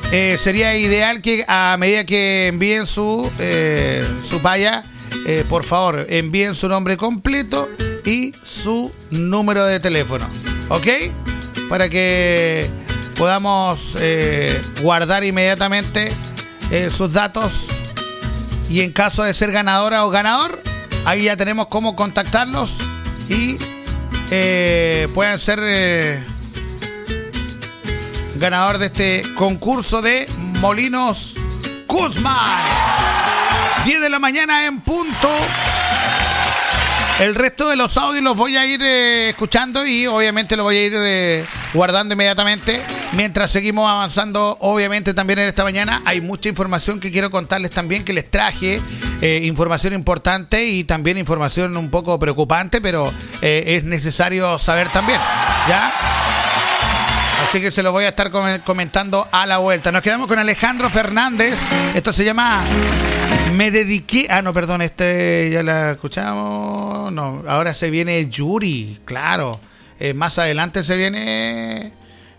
sería ideal que a medida que envíen su paya, por favor, envíen su nombre completo y su número de teléfono, ¿ok? Para que podamos guardar inmediatamente sus datos y en caso de ser ganadora o ganador, ahí ya tenemos cómo contactarlos y puedan ser ganador de este concurso de Molinos Guzmán. 10 de la mañana en punto. El resto de los audios los voy a ir escuchando y obviamente los voy a ir guardando inmediatamente. Mientras seguimos avanzando, obviamente también en esta mañana hay mucha información que quiero contarles también, que les traje. Información importante y también información un poco preocupante, pero es necesario saber también, ¿ya? Así que se lo voy a estar comentando a la vuelta. Nos quedamos con Alejandro Fernández. Esto se llama Me Dediqué. Ah, no, perdón, ya la escuchamos. No, ahora se viene Yuri, claro. Más adelante se viene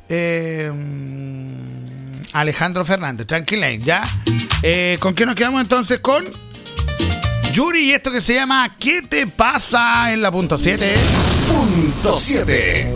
Alejandro Fernández. Tranquila, ¿ya? ¿Con qué nos quedamos entonces? Con Yuri y esto que se llama ¿Qué te pasa? En la punto 7. Punto 7.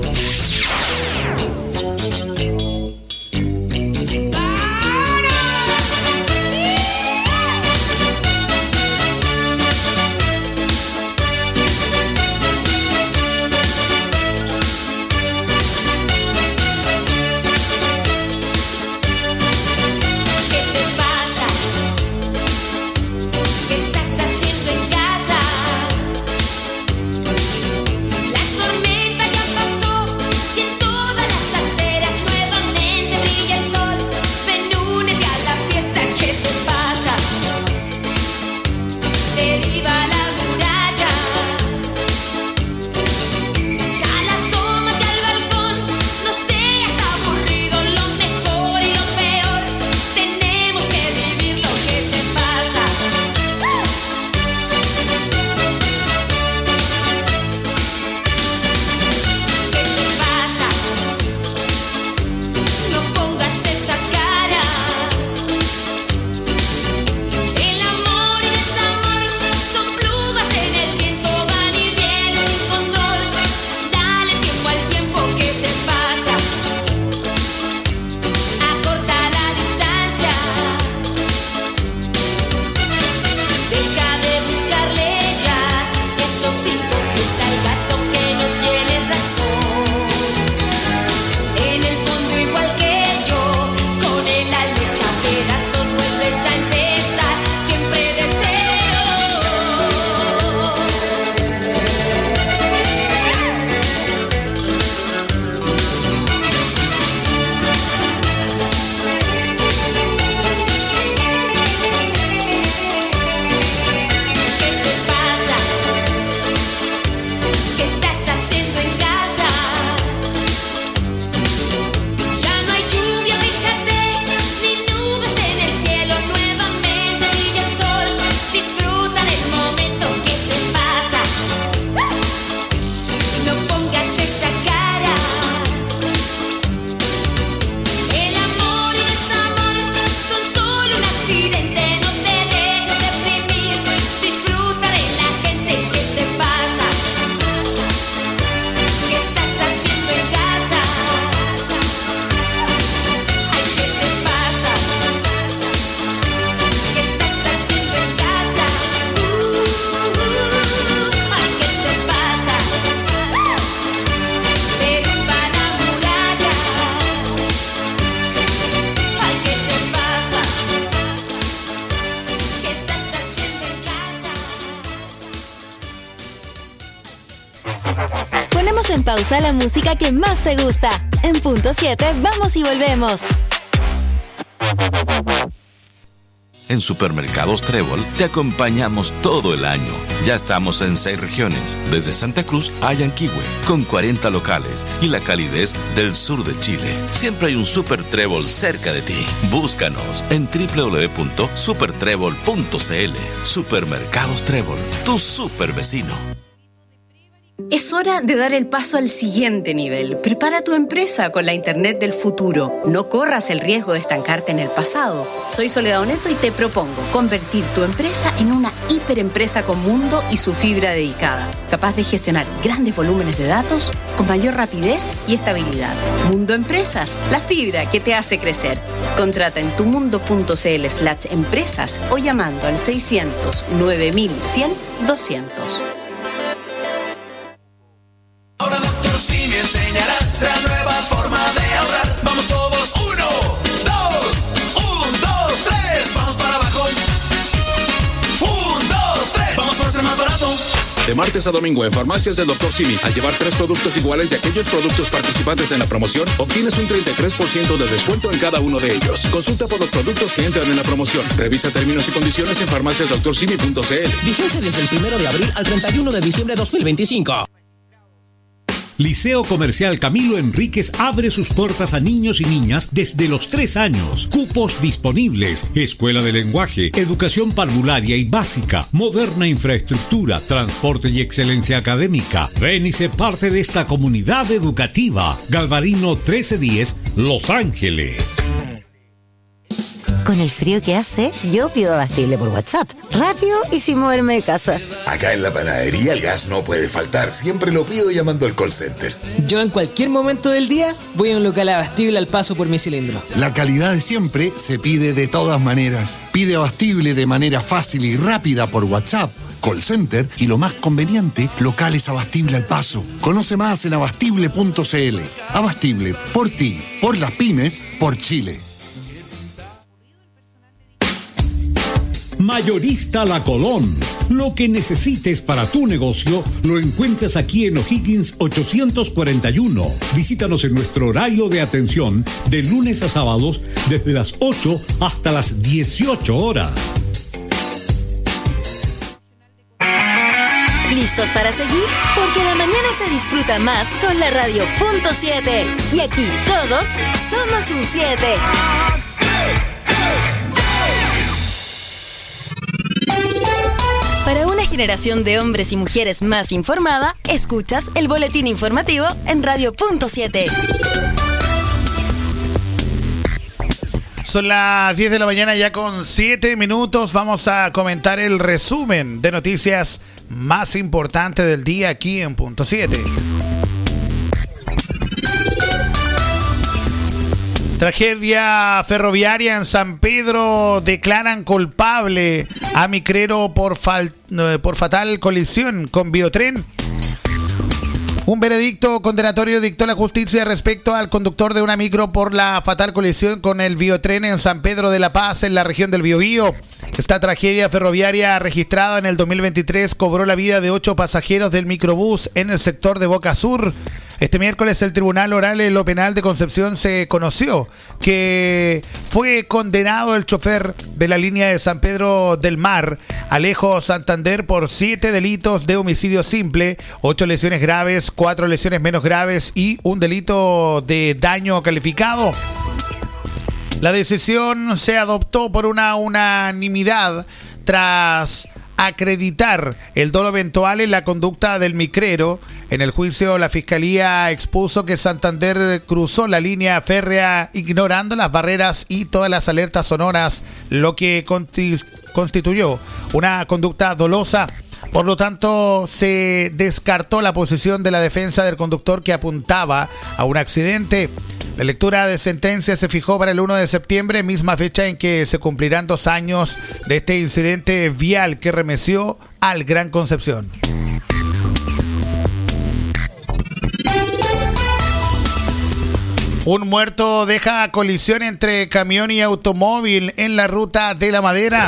En pausa la música que más te gusta. En punto 7 vamos y volvemos. En Supermercados Trébol te acompañamos todo el año. Ya estamos en 6 regiones, desde Santa Cruz a Yanquihue, con 40 locales y la calidez del sur de Chile. Siempre hay un Super Trébol cerca de ti. Búscanos en www.supertrébol.cl. Supermercados Trébol, tu super vecino. Es hora de dar el paso al siguiente nivel. Prepara tu empresa con la Internet del futuro. No corras el riesgo de estancarte en el pasado. Soy Soledad Oneto y te propongo convertir tu empresa en una hiperempresa con mundo y su fibra dedicada, capaz de gestionar grandes volúmenes de datos con mayor rapidez y estabilidad. Mundo Empresas, la fibra que te hace crecer. Contrata en tumundo.cl/empresas o llamando al 600 9100 200. Ahora Dr. Simi enseñará la nueva forma de ahorrar. Vamos todos, 1, 2, 3. Vamos para abajo. 1, 2, 3. Vamos por ser más barato. De martes a domingo en Farmacias del Dr. Simi, al llevar 3 productos iguales de aquellos productos participantes en la promoción, obtienes un 33% de descuento en cada uno de ellos. Consulta por los productos que entran en la promoción. Revisa términos y condiciones en farmaciasdoctorsimi.cl. Vigencia desde el 1 de abril al 31 de diciembre de 2025. Liceo Comercial Camilo Enríquez abre sus puertas a niños y niñas desde los 3 años. Cupos disponibles. Escuela de lenguaje, educación parvularia y básica, moderna infraestructura, transporte y excelencia académica. Ven y sé parte de esta comunidad educativa. Galvarino 1310, Los Ángeles. Con el frío que hace, yo pido abastible por WhatsApp. Rápido y sin moverme de casa. Acá en la panadería el gas no puede faltar. Siempre lo pido llamando al call center. Yo en cualquier momento del día voy a un local abastible al paso por mi cilindro. La calidad de siempre se pide de todas maneras. Pide abastible de manera fácil y rápida por WhatsApp, call center y lo más conveniente, locales Abastible al paso. Conoce más en abastible.cl. Abastible, por ti, por las pymes, por Chile. Mayorista La Colón. Lo que necesites para tu negocio lo encuentras aquí en O'Higgins 841. Visítanos en nuestro horario de atención de lunes a sábados desde las 8 hasta las 18 horas. ¿Listos para seguir? Porque la mañana se disfruta más con la radio .7. Y aquí todos somos un 7. Para una generación de hombres y mujeres más informada, escuchas el boletín informativo en Radio .7. Son las 10 de la mañana ya con 7 minutos. Vamos a comentar el resumen de noticias más importantes del día aquí en .7. Tragedia ferroviaria en San Pedro. Declaran culpable a micrero por fatal colisión con biotren. Un veredicto condenatorio dictó la justicia respecto al conductor de una micro por la fatal colisión con el biotren en San Pedro de la Paz, en la región del Biobío. Esta tragedia ferroviaria registrada en el 2023 cobró la vida de 8 pasajeros del microbús en el sector de Boca Sur. Este miércoles el Tribunal Oral en lo Penal de Concepción se conoció que fue condenado el chofer de la línea de San Pedro del Mar, Alejo Santander, por 7 delitos de homicidio simple, 8 lesiones graves, 4 lesiones menos graves y un delito de daño calificado. La decisión se adoptó por una unanimidad tras acreditar el dolo eventual en la conducta del micrero. En el juicio, la Fiscalía expuso que Santander cruzó la línea férrea ignorando las barreras y todas las alertas sonoras, lo que constituyó una conducta dolosa. Por lo tanto, se descartó la posición de la defensa del conductor que apuntaba a un accidente. La lectura de sentencia se fijó para el 1 de septiembre, misma fecha en que se cumplirán 2 años de este incidente vial que remeció al Gran Concepción. Un muerto deja colisión entre camión y automóvil en la ruta de La Madera.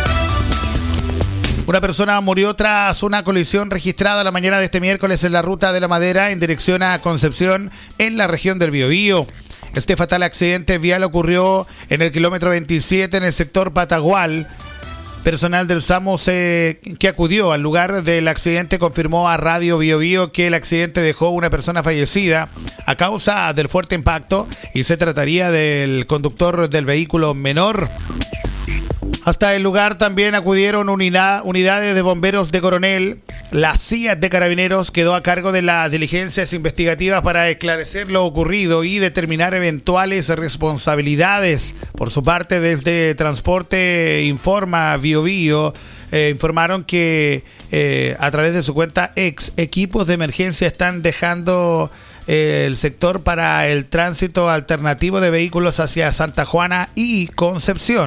Una persona murió tras una colisión registrada la mañana de este miércoles en la ruta de La Madera en dirección a Concepción, en la región del Biobío. Este fatal accidente vial ocurrió en el kilómetro 27 en el sector Patagual. Personal del SAMU que acudió al lugar del accidente confirmó a Radio Biobío que el accidente dejó una persona fallecida a causa del fuerte impacto y se trataría del conductor del vehículo menor. Hasta el lugar también acudieron unidades de bomberos de Coronel. La CIA de Carabineros quedó a cargo de las diligencias investigativas para esclarecer lo ocurrido y determinar eventuales responsabilidades. Por su parte, desde Transporte Informa Biobío, informaron que a través de su cuenta X, equipos de emergencia están dejando el sector para el tránsito alternativo de vehículos hacia Santa Juana y Concepción.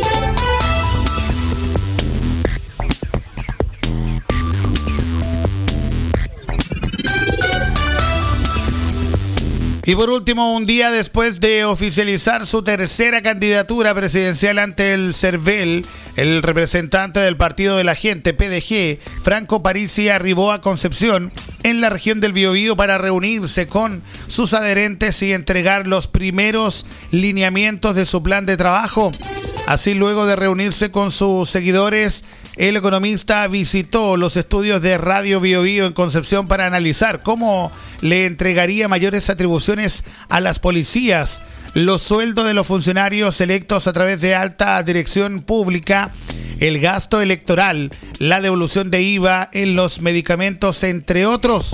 Y por último, un día después de oficializar su tercera candidatura presidencial ante el CERVEL, el representante del Partido de la Gente, PDG, Franco Parisi, arribó a Concepción, en la región del Biobío, para reunirse con sus adherentes y entregar los primeros lineamientos de su plan de trabajo. Así, luego de reunirse con sus seguidores, el economista visitó los estudios de Radio Biobío en Concepción para analizar cómo le entregaría mayores atribuciones a las policías, los sueldos de los funcionarios electos a través de alta dirección pública, el gasto electoral, la devolución de IVA en los medicamentos, entre otros.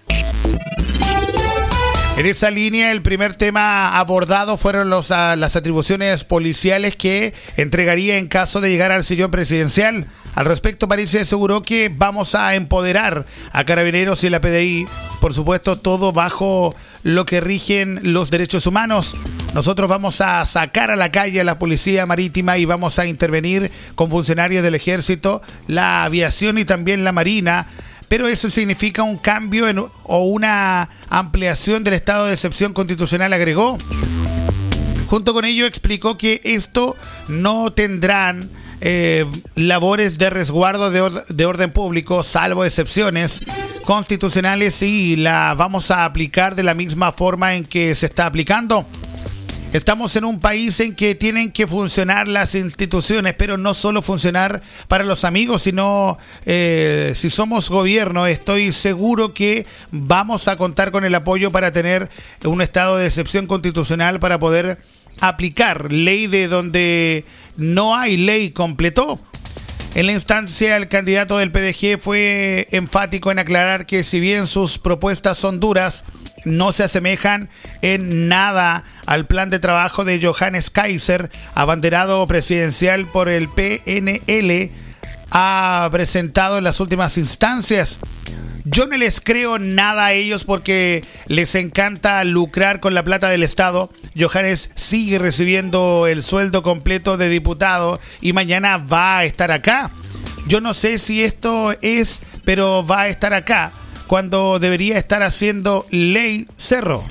En esa línea, el primer tema abordado fueron las atribuciones policiales que entregaría en caso de llegar al sillón presidencial. Al respecto, Parisi aseguró que vamos a empoderar a Carabineros y la PDI, por supuesto, todo bajo lo que rigen los derechos humanos. Nosotros vamos a sacar a la calle a la Policía Marítima y vamos a intervenir con funcionarios del Ejército, la Aviación y también la Marina. Pero eso significa un cambio o una ampliación del estado de excepción constitucional, agregó. Junto con ello, explicó que esto no tendrán labores de resguardo de orden público, salvo excepciones constitucionales, y la vamos a aplicar de la misma forma en que se está aplicando. Estamos en un país en que tienen que funcionar las instituciones, pero no solo funcionar para los amigos, sino si somos gobierno, estoy seguro que vamos a contar con el apoyo para tener un estado de excepción constitucional para poder aplicar ley de donde no hay ley, completó. En la instancia, el candidato del PDG fue enfático en aclarar que si bien sus propuestas son duras, no se asemejan en nada al plan de trabajo de Johannes Kaiser, abanderado presidencial por el PNL, ha presentado en las últimas instancias. Yo no les creo nada a ellos porque les encanta lucrar con la plata del Estado. Johannes sigue recibiendo el sueldo completo de diputado y mañana va a estar acá. Yo no sé si esto es, pero va a estar acá cuando debería estar haciendo ley Cerro.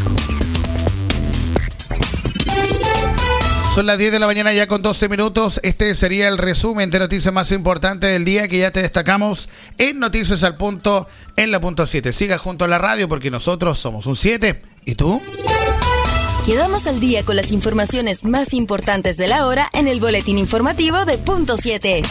Son las 10 de la mañana ya con 12 minutos. Este sería el resumen de noticias más importantes del día que ya te destacamos en Noticias al Punto en la punto 7. Siga junto a la radio porque nosotros somos un 7. ¿Y tú? Quedamos al día con las informaciones más importantes de la hora en el boletín informativo de Punto 7.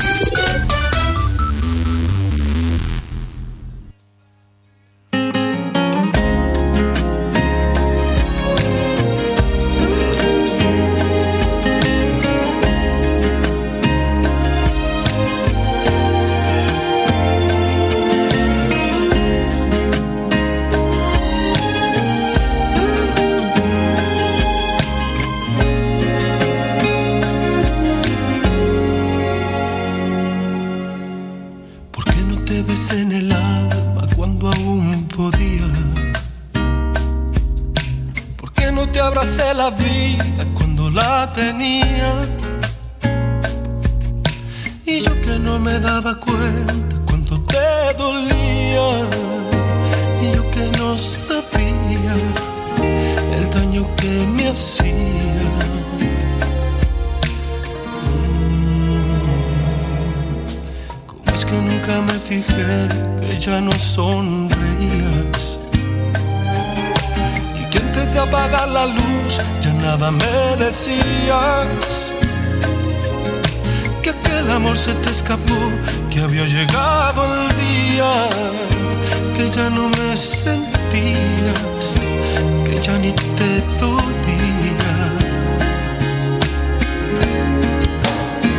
En el alma cuando aún podía. ¿Por qué no te abracé la vida cuando la tenía? Y yo que no me daba cuenta cuando te dolía. Y yo que no sabía el daño que me hacía. Que nunca me fijé que ya no sonreías y que antes de apagar la luz ya nada me decías, que aquel amor se te escapó, que había llegado el día, que ya no me sentías, que ya ni te dolía.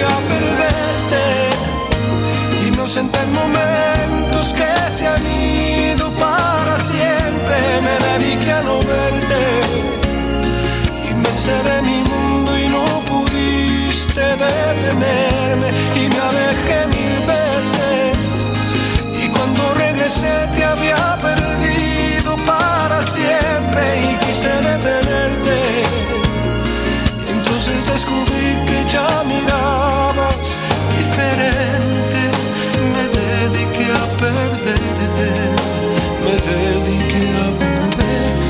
a perderte. Inocente en momentos que se han ido para siempre, me dediqué a no verte y me encerré en mi mundo y no pudiste detenerme y me alejé 1000 veces y cuando regresé te había perdido para siempre y quise detenerte. Entonces descubrí que ya mirabas diferente. Me dediqué a perderte. Me dediqué a perderte.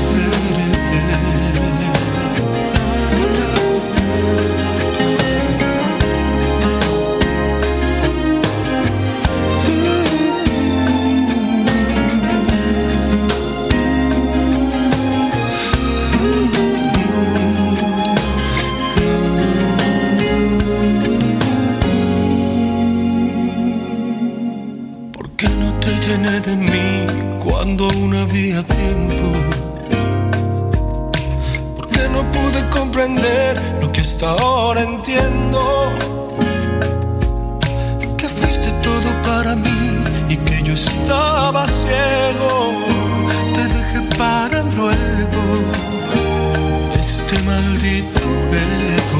De mí cuando aún había tiempo, porque no pude comprender lo que hasta ahora entiendo, que fuiste todo para mí y que yo estaba ciego, te dejé para luego, este maldito ego.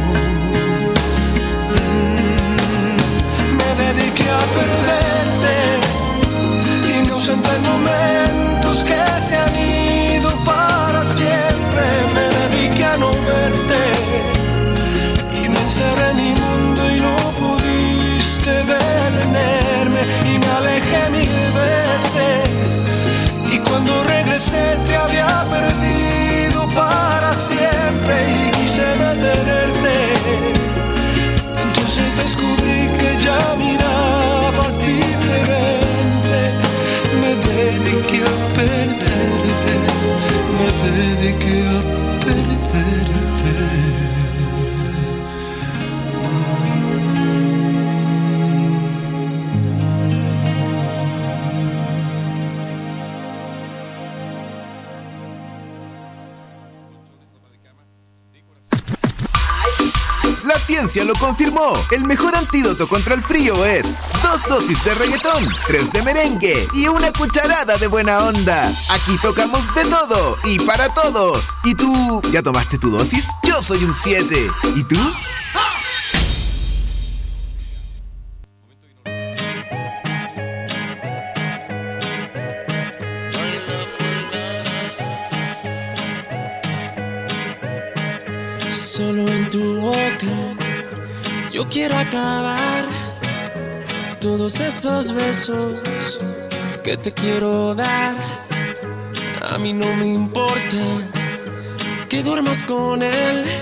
Me dediqué a perderte. Inocente en momentos que se han ido para siempre, me dediqué a no verte y me encerré en mi mundo y no pudiste detenerme y me alejé 1000 veces y cuando regresé te había perdido para siempre y quise detenerte. Entonces descubrí que ya mirabas diferente. Me dediqué a perderte, me dediqué a perderte. La ciencia lo confirmó. El mejor antídoto contra el frío es 2 dosis de reggaetón, 3 de merengue y una cucharada de buena onda. Aquí tocamos de todo y para todos. ¿Y tú? ¿Ya tomaste tu dosis? Yo soy un 7. ¿Y tú? Solo en tu boca yo quiero acabar todos esos besos que te quiero dar. A mí no me importa que duermas con él.